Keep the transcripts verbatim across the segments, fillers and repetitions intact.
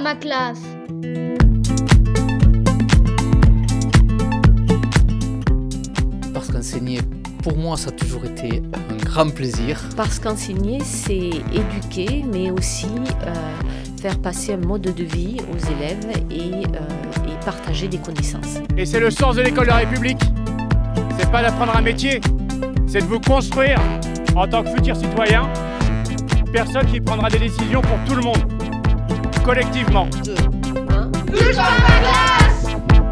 ma classe. Parce qu'enseigner, pour moi, ça a toujours été un grand plaisir. Parce qu'enseigner, c'est éduquer, mais aussi euh, faire passer un mode de vie aux élèves et, euh, et partager des connaissances. Et c'est le sens de l'école de la République. C'est pas d'apprendre un métier, c'est de vous construire en tant que futur citoyen, personne qui prendra des décisions pour tout le monde, collectivement. Deux, un. Touche pas à ma classe.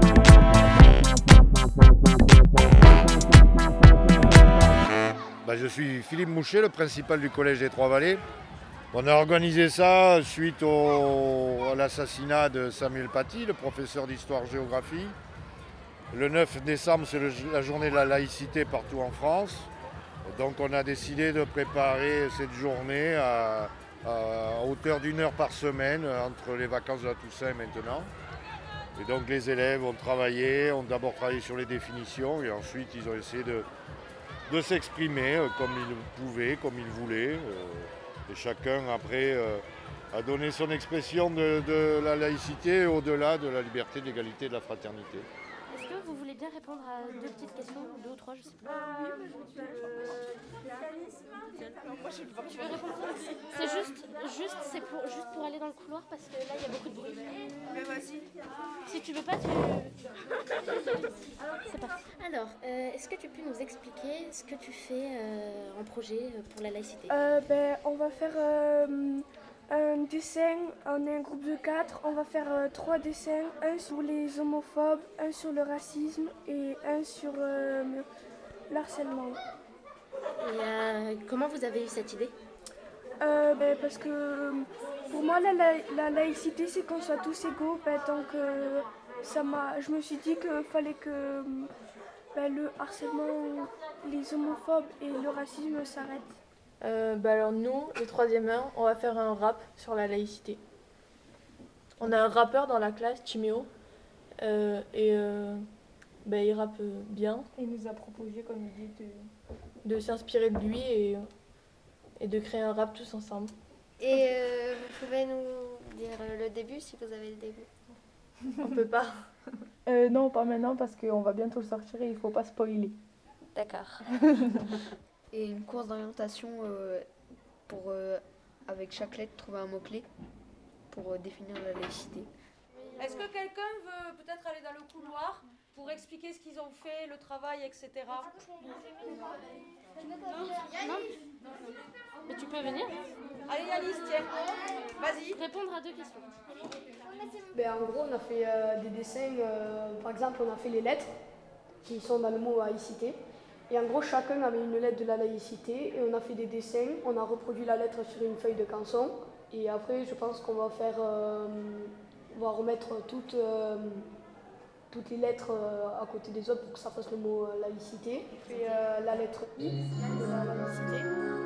Bah, je suis Philippe Mouchet, le principal du collège des Trois-Vallées. On a organisé ça suite au, à l'assassinat de Samuel Paty, le professeur d'histoire-géographie. Le neuf décembre, c'est le, la journée de la laïcité partout en France. Donc on a décidé de préparer cette journée à, à hauteur d'une heure par semaine entre les vacances de la Toussaint et maintenant. Et donc les élèves ont travaillé, ont d'abord travaillé sur les définitions et ensuite ils ont essayé de, de s'exprimer comme ils pouvaient, comme ils voulaient. Et chacun après a donné son expression de, de la laïcité au-delà de la liberté, de l'égalité et de la fraternité. Est-ce que vous voulez bien répondre à deux petites questions, deux ou trois, je sais pas. Euh, oui, je vais Tu veux répondre? C'est juste, juste, c'est pour, juste pour aller dans le couloir parce que là il y a beaucoup de bruit. Mais vas-y. Si tu veux pas, tu. C'est parti. Alors, euh, est-ce que tu peux nous expliquer ce que tu fais euh, en projet pour la laïcité? Euh, ben, on va faire euh, un dessin, on est un groupe de quatre, on va faire euh, trois dessins, un sur les homophobes, un sur le racisme et un sur euh, l'harcèlement. Et euh, comment vous avez eu cette idée? euh, ben, Parce que pour moi la, la, la laïcité c'est qu'on soit tous égaux, ben, donc euh, ça m'a, je me suis dit qu'il fallait que ben, le harcèlement, les homophobes et le racisme s'arrêtent. Euh, bah alors nous, les troisième un, on va faire un rap sur la laïcité. On a un rappeur dans la classe, Timéo, euh, et euh, bah, il rappe bien. Il nous a proposé comme idée de... de s'inspirer de lui et, et de créer un rap tous ensemble. Et euh, vous pouvez nous dire le début si vous avez le début? On peut pas. Euh, non, pas maintenant parce qu'on va bientôt le sortir et il faut pas spoiler. D'accord. Et une course d'orientation euh, pour, euh, avec chaque lettre, trouver un mot-clé pour euh, définir la laïcité. Est-ce que quelqu'un veut peut-être aller dans le couloir pour expliquer ce qu'ils ont fait, le travail, et cetera. Non, non. Mais tu peux venir. Allez Alice, tiens, vas-y. Répondre à deux questions. Ben, en gros, on a fait euh, des dessins, euh, par exemple, on a fait les lettres qui sont dans le mot laïcité. Et en gros, chacun avait une lettre de la laïcité et on a fait des dessins, on a reproduit la lettre sur une feuille de canson. Et après, je pense qu'on va faire, euh, on va remettre toutes, euh, toutes les lettres euh, à côté des autres pour que ça fasse le mot euh, laïcité. On fait euh, la lettre I de la laïcité.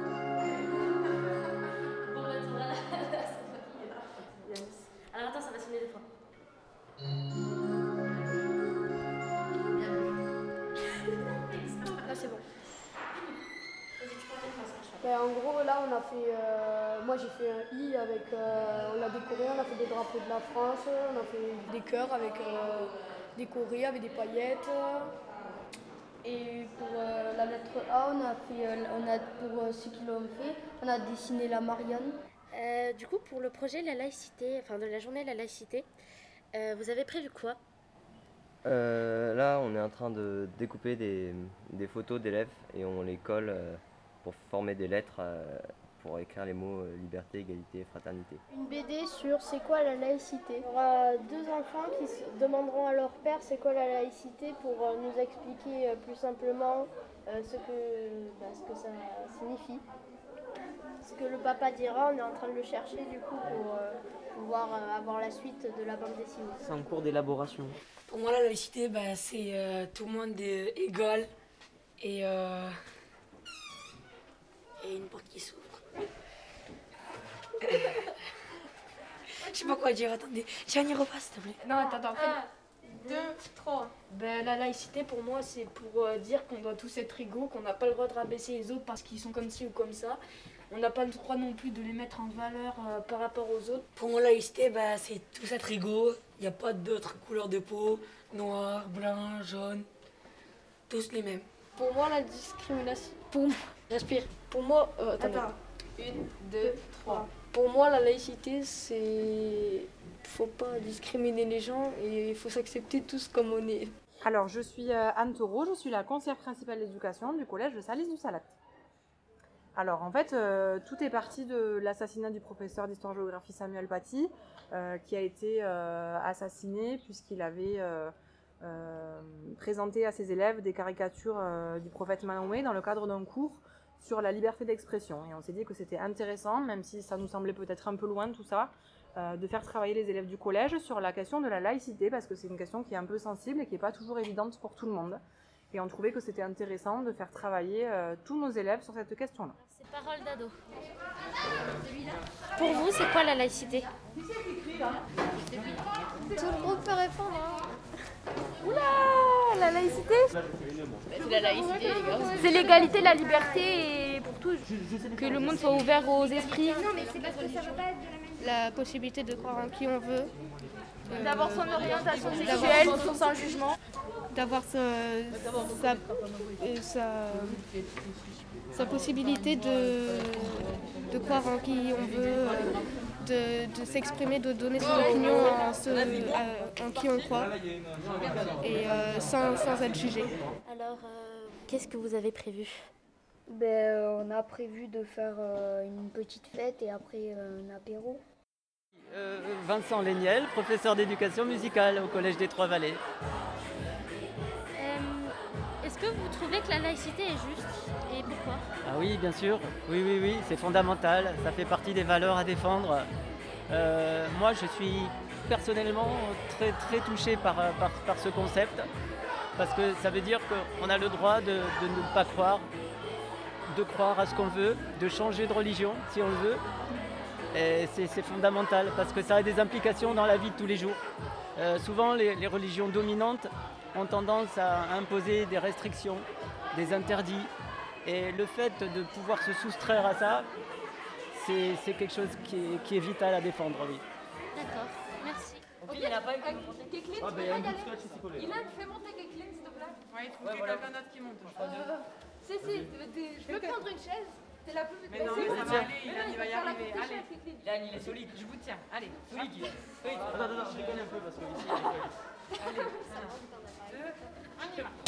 Alors attends, ça va sonner deux fois. Là c'est bon. Ben, en gros là on a fait, euh, moi j'ai fait un I avec, euh, on l'a décoré, on a fait des drapeaux de la France, on a fait des cœurs avec euh, décorés avec des paillettes. Et pour euh, la lettre A, on a fait, euh, on a, pour euh, ceux qui l'ont fait, on a dessiné la Marianne. Euh, du coup, pour le projet la laïcité, enfin de la journée la laïcité, euh, vous avez prévu quoi? Euh, là, on est en train de découper des, des photos d'élèves et on les colle euh, pour former des lettres euh, pour écrire les mots euh, liberté, égalité, fraternité. Une B D sur c'est quoi la laïcité. Il y aura deux enfants qui se demanderont à leur père c'est quoi la laïcité pour euh, nous expliquer euh, plus simplement euh, ce, que, bah, ce que ça signifie. Ce que le papa dira, on est en train de le chercher du coup pour euh, pouvoir euh, avoir la suite de la bande dessinée. C'est en cours d'élaboration. Pour moi, la laïcité, bah, c'est euh, tout le monde est égal et, euh, et une porte qui s'ouvre. Je sais pas quoi dire, attendez. Tiens, y repasse, s'il te plaît. Non, attends, attends. Un, deux, trois. Ben, la laïcité, pour moi, c'est pour euh, dire qu'on doit tous être égaux, qu'on n'a pas le droit de rabaisser les autres parce qu'ils sont comme ci ou comme ça. on n'a pas le droit non plus de les mettre en valeur euh, par rapport aux autres. Pour moi, la laïcité, bah, c'est tous être égaux. Il n'y a pas d'autres couleurs de peau, noir, blanc, jaune, tous les mêmes. Pour moi, la discrimination... Pour... Respire. Pour moi... Euh, attends. Une, deux, trois. Pour moi, la laïcité, c'est... Faut pas discriminer les gens et il faut s'accepter tous comme on est. Alors, je suis euh, Anne Taureau, je suis la conseillère principale d'éducation du collège de Salis du Salat. Alors, en fait, euh, tout est parti de l'assassinat du professeur d'histoire-géographie Samuel Paty, euh, qui a été euh, assassiné puisqu'il avait euh, euh, présenté à ses élèves des caricatures euh, du prophète Mahomet dans le cadre d'un cours sur la liberté d'expression. Et on s'est dit que c'était intéressant, même si ça nous semblait peut-être un peu loin tout ça, euh, de faire travailler les élèves du collège sur la question de la laïcité, parce que c'est une question qui est un peu sensible et qui n'est pas toujours évidente pour tout le monde. Et on trouvait que c'était intéressant de faire travailler euh, tous nos élèves sur cette question-là. C'est parole d'ado. Pour vous, c'est quoi la laïcité? Tout le monde peut répondre. Hein. Oula, la laïcité? C'est la laïcité, les gars. C'est l'égalité, la liberté et pour tous. Que le monde soit ouvert aux esprits. Non, mais c'est parce que ça va pas être de la même. La possibilité de croire en qui on veut. Euh, d'avoir son orientation sexuelle sans jugement. D'avoir sa, sa, sa, sa possibilité de, de croire en qui on veut, de, de s'exprimer, de donner son opinion en, ce, euh, en qui on croit, et euh, sans, sans être jugé. Alors, euh, qu'est-ce que vous avez prévu? Ben, euh, on a prévu de faire euh, une petite fête et après euh, un apéro. Euh, Vincent Léniel, professeur d'éducation musicale au Collège des Trois-Vallées. Euh, Est-ce que vous trouvez que la laïcité est juste et pourquoi? Ah oui, bien sûr, oui, oui, oui, c'est fondamental, ça fait partie des valeurs à défendre. Euh, moi, je suis personnellement très, très touché par, par, par ce concept, parce que ça veut dire qu'on a le droit de, de ne pas croire, de croire à ce qu'on veut, de changer de religion si on le veut. Et c'est, c'est fondamental parce que ça a des implications dans la vie de tous les jours. Euh, souvent, les, les religions dominantes ont tendance à imposer des restrictions, des interdits. Et le fait de pouvoir se soustraire à ça, c'est, c'est quelque chose qui est, qui est vital à défendre, oui. D'accord, merci. Ok, il n'y a pas une Keklin, Ah, ben, il y a une petite scotch ici collée. Ilan, fais monter Keklin, s'il te plaît. Ouais, il faut Ouais, qu'il y ait voilà. quelqu'un d'autre qui monte. Euh, Si, si, je peux prendre une chaise. T'es la plus. Mais non, si, mais ça si. va aller, Ilan, il va y Faire la arriver. petite Allez, chaise, Keklin. Ilan, il est solide. Je vous tiens. Allez, solide, Ilan. Solide. Attends, attends, attends, je déconne un peu parce que ici, il y a des collèges. Allez, un, deux, on y va.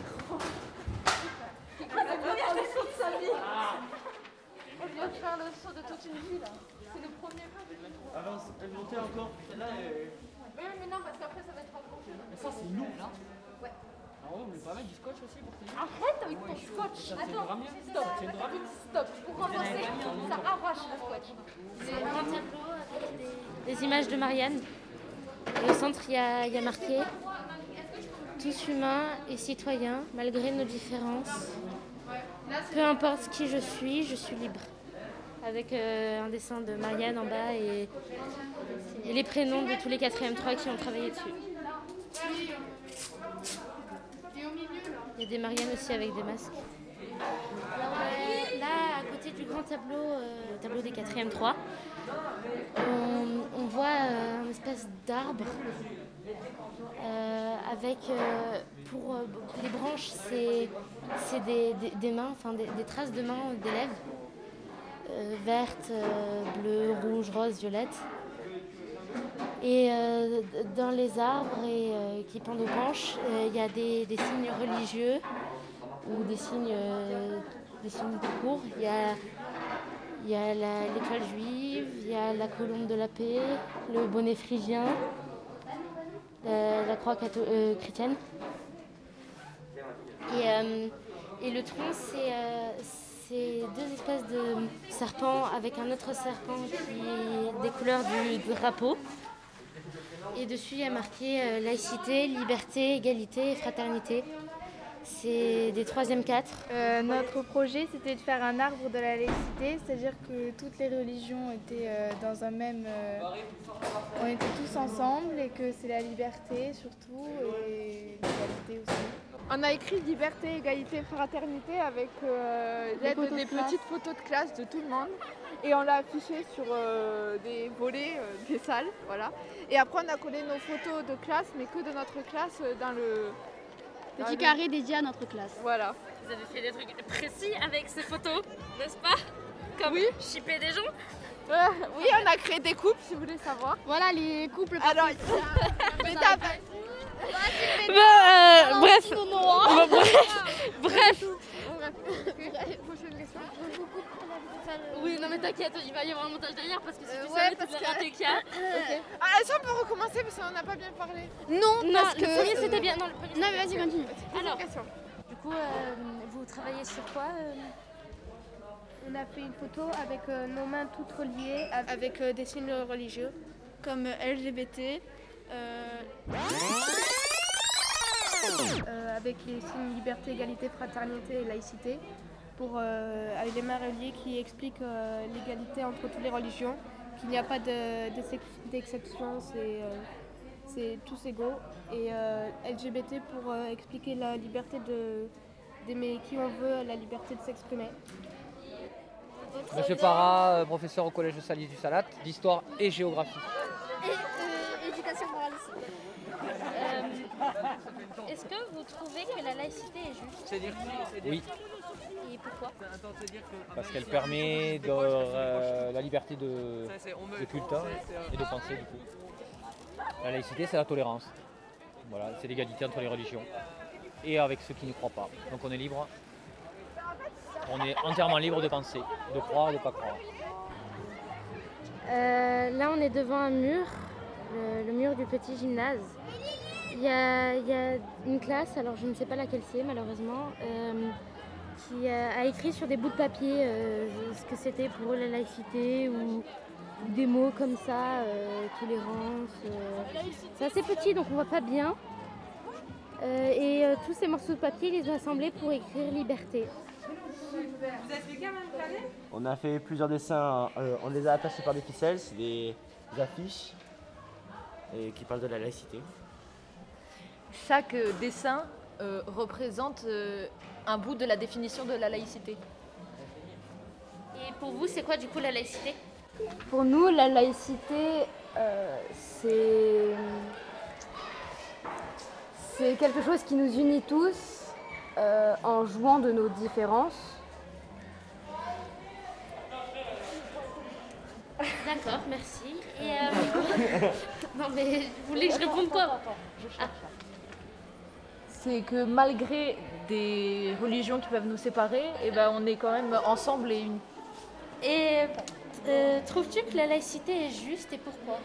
C'est la première saut de sa vie. On vient de faire le saut de toute une vie là. C'est le premier pas. Avance, elle montait encore. Celle-là, elle... Oui, mais non, parce qu'après ça va être accroché. Mais ça, c'est lourd, là. Ouais. Ah ouais, on voulait pas mettre du scotch aussi pour tenir. Arrête avec ton scotch. Ça, c'est une Attends, ramière. stop, stop. Pour renforcer, ça arrache le scotch. C'est un grand tableau avec des, des images de Marianne. Et au centre, il y a, il y a marqué « Tous humains et citoyens, malgré nos différences. Peu importe qui je suis, je suis libre. » Avec euh, un dessin de Marianne en bas et, et les prénoms de tous les quatrième trois qui ont travaillé dessus. Il y a des Marianne aussi avec des masques. Alors, euh, là, à côté du grand tableau, euh, le tableau des quatrième trois, on, on voit euh, une espèce d'arbre euh, avec, euh, pour euh, les branches, c'est, c'est des, des, des mains, enfin des, des traces de mains d'élèves, euh, vertes, euh, bleues, rouges, roses, violettes. Et euh, dans les arbres et, euh, qui pendent aux branches, il euh, y a des, des signes religieux ou des signes, euh, des signes tout court. Il y a, y a la, l'étoile juive, il y a la colombe de la paix, le bonnet phrygien, la, la croix catho- euh, chrétienne. Et, euh, et le tronc, c'est, euh, c'est deux espèces de serpents avec un autre serpent qui est des couleurs du drapeau. Et dessus, il y a marqué euh, laïcité, liberté, égalité et fraternité. C'est des troisième quatre. Euh, notre projet, c'était de faire un arbre de la laïcité, c'est-à-dire que toutes les religions étaient euh, dans un même... euh, on était tous ensemble et que c'est la liberté surtout et l'égalité aussi. On a écrit liberté, égalité, fraternité avec euh, l'aide photos des de classe. petites photos de classe de tout le monde. Et on l'a affiché sur euh, des volets euh, des salles. Voilà. Et après, on a collé nos photos de classe, mais que de notre classe, euh, dans le... dans Petit le- carré dédié à notre classe. Voilà. Vous avez fait des trucs précis avec ces photos, n'est-ce pas? Comme Oui. shipper des gens. Euh, oui, on a créé des couples, si vous voulez savoir. Voilà les couples. Alors, mais t'as pas- Bah, euh, bref. Bah, bref. Bref. Prochaine question. Oui, non mais t'inquiète, il va y avoir un montage derrière parce que si Euh, tu ouais, savais parce toutes les que- ratés qu'il y a. Ok. Ah, est-ce qu'on peut recommencer parce qu'on n'a pas bien parlé? Non, Non, parce le que premier, c'était bien. Non, le premier, Non, c'était mais vas-y, bien. continue. Alors, Du coup, euh, vous travaillez sur quoi euh On a fait une photo avec euh, nos mains toutes reliées, Avec euh, des signes religieux. comme L G B T, euh, euh, avec les signes liberté, égalité, fraternité et laïcité, pour, euh, avec les mains reliées qui expliquent euh, l'égalité entre toutes les religions, qu'il n'y a pas de- d'excep- d'exception, c'est euh, c'est tous égaux. Et euh, L G B T pour euh, expliquer la liberté de- d'aimer qui on veut, la liberté de s'exprimer. Monsieur Parra, euh, professeur au collège de Salis du Salat, d'histoire et géographie. et, euh, éducation morale aussi. Euh, Est-ce que vous trouvez que la laïcité est juste? Oui, Et pourquoi? parce qu'elle permet de, euh, la liberté de, de culte hein, et de pensée du coup. La laïcité, c'est la tolérance. Voilà, c'est l'égalité entre les religions et avec ceux qui ne croient pas. Donc on est libre. On est entièrement libre de penser, de croire, de ne pas croire. Euh, Là, on est devant un mur, le, le mur du petit gymnase. Il y, a, il y a une classe, alors je ne sais pas laquelle c'est malheureusement, euh, qui a, a écrit sur des bouts de papier euh, ce que c'était pour eux la laïcité ou des mots comme ça, euh, tolérance. euh. C'est assez petit donc on voit pas bien. Euh, et euh, tous ces morceaux de papier, ils les ont assemblés pour écrire liberté. Vous êtes les gamins de l'année? On a fait plusieurs dessins, euh, on les a attachés par des ficelles, c'est des affiches et qui parlent de la laïcité. Chaque euh, dessin euh, représente euh, un bout de la définition de la laïcité. Et pour vous, c'est quoi du coup la laïcité? Pour nous, la laïcité, euh, c'est c'est quelque chose qui nous unit tous euh, en jouant de nos différences. D'accord, merci. Et euh... non mais vous voulez que je réponde quoi? Ah. C'est que malgré des religions qui peuvent nous séparer, eh ben, on est quand même ensemble et unis. Et euh, trouves-tu que la laïcité est juste et pourquoi?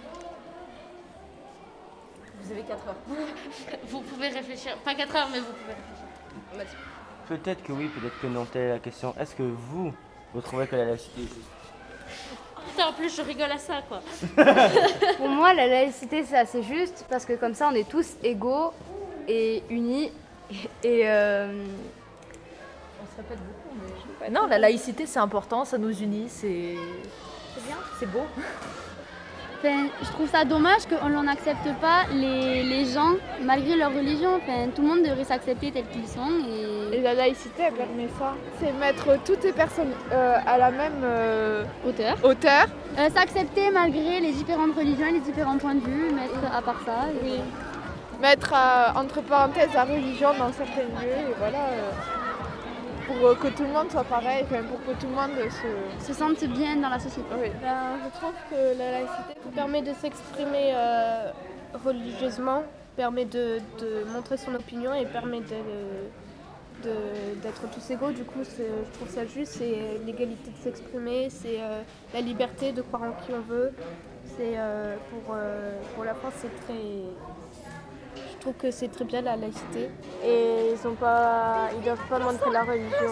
Vous avez quatre heures. Vous pouvez réfléchir. Pas quatre heures, mais vous pouvez réfléchir. Peut-être que oui, peut-être que non, telle est la question. Est-ce que vous, vous trouvez que la laïcité est juste? Putain, en plus, je rigole à ça, quoi. Pour moi, la laïcité, c'est assez juste parce que comme ça, on est tous égaux et unis. Et euh, On se répète beaucoup, mais... Ouais, non, la laïcité, c'est important, ça nous unit, c'est... C'est bien. C'est beau. Enfin, je trouve ça dommage qu'on n'en accepte pas les, les gens malgré leur religion. Enfin, tout le monde devrait s'accepter tels qu'ils sont. Et... Et la laïcité, elle permet ça. C'est mettre toutes les personnes euh, à la même euh, hauteur. hauteur. Euh, s'accepter malgré les différentes religions et les différents points de vue, mettre à part ça. Et... Oui. Mettre euh, entre parenthèses la religion dans certains lieux, et voilà. Euh, pour euh, que tout le monde soit pareil, enfin, pour que tout le monde se... se sente bien dans la société. Oui. Ben, je trouve que la laïcité permet de s'exprimer euh, religieusement, permet de, de montrer son opinion et permet de, de- d'être tous égaux. Du coup, c'est- je trouve ça juste. C'est l'égalité de s'exprimer, c'est euh, la liberté de croire en qui on veut. C'est euh, pour, euh, pour la France, c'est très. Je trouve que c'est très bien la laïcité. Et ils ont pas, ils doivent pas montrer la religion.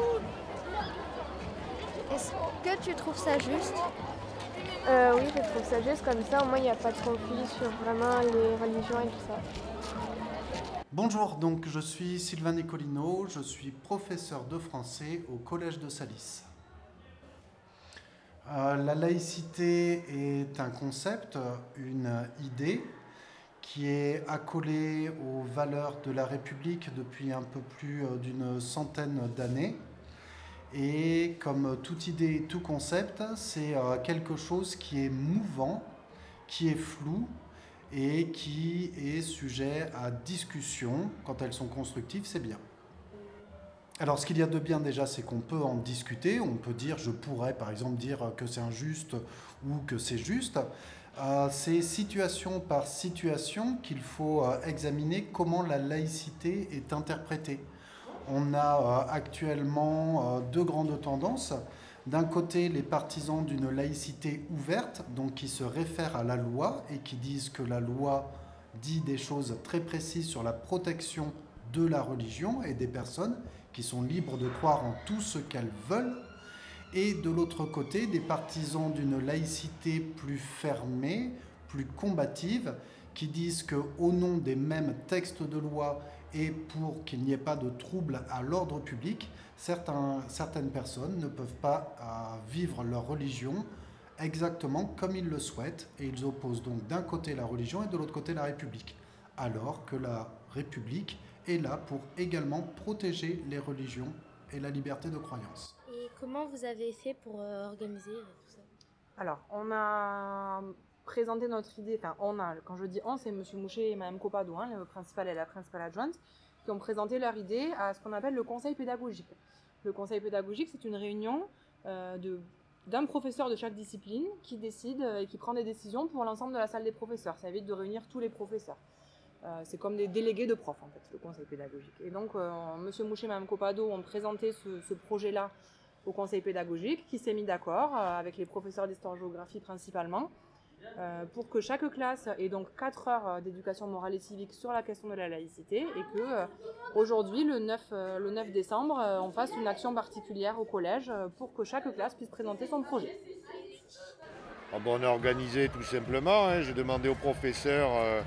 Est-ce que tu trouves ça juste? Euh, oui, je trouve ça juste comme ça. Au moins, il n'y a pas de conflit sur vraiment les religions et tout ça. Bonjour, donc je suis Sylvain Nicolino, je suis professeur de français au Collège de Salis. Euh, la laïcité est un concept, une idée qui est accolée aux valeurs de la République depuis un peu plus d'une centaine d'années. Et comme toute idée et tout concept, c'est quelque chose qui est mouvant, qui est flou, et qui est sujet à discussion. Quand elles sont constructives, c'est bien. Alors ce qu'il y a de bien déjà, c'est qu'on peut en discuter. On peut dire, je pourrais par exemple dire que c'est injuste ou que c'est juste. Euh, c'est situation par situation qu'il faut euh, examiner comment la laïcité est interprétée. On a euh, actuellement euh, deux grandes tendances. D'un côté, les partisans d'une laïcité ouverte, donc qui se réfèrent à la loi et qui disent que la loi dit des choses très précises sur la protection de la religion et des personnes qui sont libres de croire en tout ce qu'elles veulent. Et de l'autre côté, des partisans d'une laïcité plus fermée, plus combative, qui disent qu'au nom des mêmes textes de loi et pour qu'il n'y ait pas de trouble à l'ordre public, Certains, certaines personnes ne peuvent pas euh, vivre leur religion exactement comme ils le souhaitent et ils opposent donc d'un côté la religion et de l'autre côté la République, alors que la République est là pour également protéger les religions et la liberté de croyance. Et comment vous avez fait pour euh, organiser tout ça? Alors, on a présenté notre idée, enfin on a, quand je dis on, c'est M. Mouchet et Mme Copado, hein, le principal et la principale adjointe, qui ont présenté leur idée à ce qu'on appelle le conseil pédagogique. Le conseil pédagogique, c'est une réunion euh, de, d'un professeur de chaque discipline qui décide et qui prend des décisions pour l'ensemble de la salle des professeurs. Ça évite de réunir tous les professeurs. Euh, c'est comme des délégués de profs, en fait, le conseil pédagogique. Et donc, euh, M. Mouchet et Mme Copado ont présenté ce, ce projet-là au conseil pédagogique, qui s'est mis d'accord euh, avec les professeurs d'histoire-géographie principalement, Euh, pour que chaque classe ait donc quatre heures d'éducation morale et civique sur la question de la laïcité et que euh, aujourd'hui, le neuf, euh, le neuf décembre, euh, on fasse une action particulière au collège euh, pour que chaque classe puisse présenter son projet. Ah bon, on a organisé tout simplement, hein, j'ai demandé aux professeurs euh,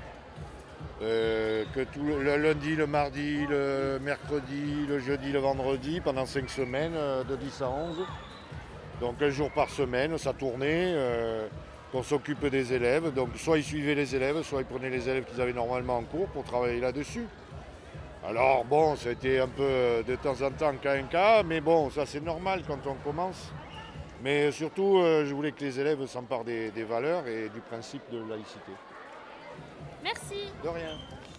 euh, que tout le, le lundi, le mardi, le mercredi, le jeudi, le vendredi, pendant cinq semaines, euh, de dix à onze, donc un jour par semaine, ça tournait. Euh, On s'occupe des élèves, donc soit ils suivaient les élèves, soit ils prenaient les élèves qu'ils avaient normalement en cours pour travailler là-dessus. Alors bon, ça a été un peu de temps en temps cas un cas, mais bon, ça c'est normal quand on commence. Mais surtout, euh, je voulais que les élèves s'emparent des, des valeurs et du principe de laïcité. Merci. De rien.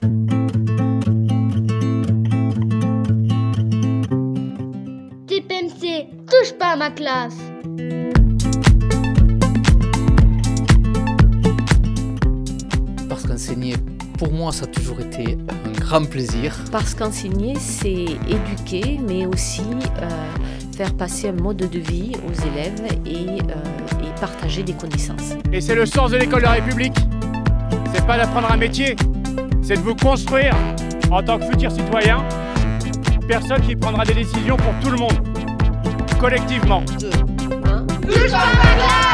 T P M C, touche pas à ma classe. Parce qu'enseigner, pour moi, ça a toujours été un grand plaisir. Parce qu'enseigner, c'est éduquer, mais aussi euh, faire passer un mode de vie aux élèves et, euh, et partager des connaissances. Et c'est le sens de l'école de la République. C'est pas d'apprendre un métier, c'est de vous construire en tant que futur citoyen, personne qui prendra des décisions pour tout le monde, collectivement. Touche pas à ma classe.